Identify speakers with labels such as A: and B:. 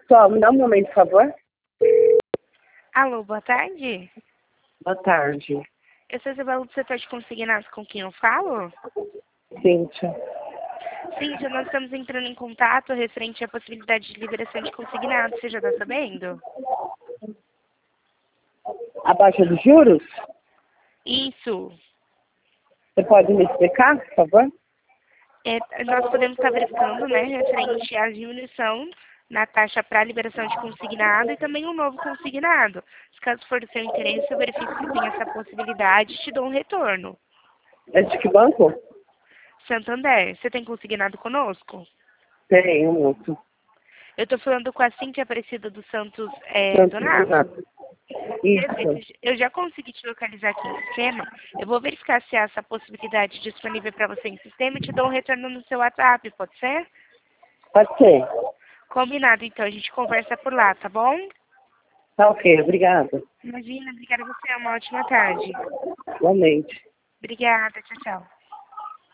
A: Só, me dá um momento, por favor.
B: Alô, boa tarde.
A: Boa tarde.
B: Eu sou Isabela do setor de consignados, com quem eu falo?
A: Cíntia.
B: Cíntia, nós estamos entrando em contato referente à possibilidade de liberação de consignados. Você já está sabendo?
A: A baixa dos juros?
B: Isso.
A: Você pode me explicar, por favor?
B: Nós podemos estar verificando, né, referente à diminuição na taxa para liberação de consignado e também um novo consignado. Se caso for do seu interesse, eu verifico se tem essa possibilidade e te dou um retorno.
A: É de que banco?
B: Santander, você tem consignado conosco?
A: Tenho, moço.
B: Eu estou falando com a Cíntia Aparecida dos Santos Donato.
A: Isso.
B: Eu já consegui te localizar aqui no sistema. Eu vou verificar se há essa possibilidade disponível para você em sistema e te dou um retorno no seu WhatsApp, pode ser?
A: Pode ser.
B: Combinado, então. A gente conversa por lá, tá bom?
A: Tá ok, obrigada.
B: Imagina, obrigada a você. Uma ótima tarde.
A: Igualmente.
B: Obrigada, tchau, tchau.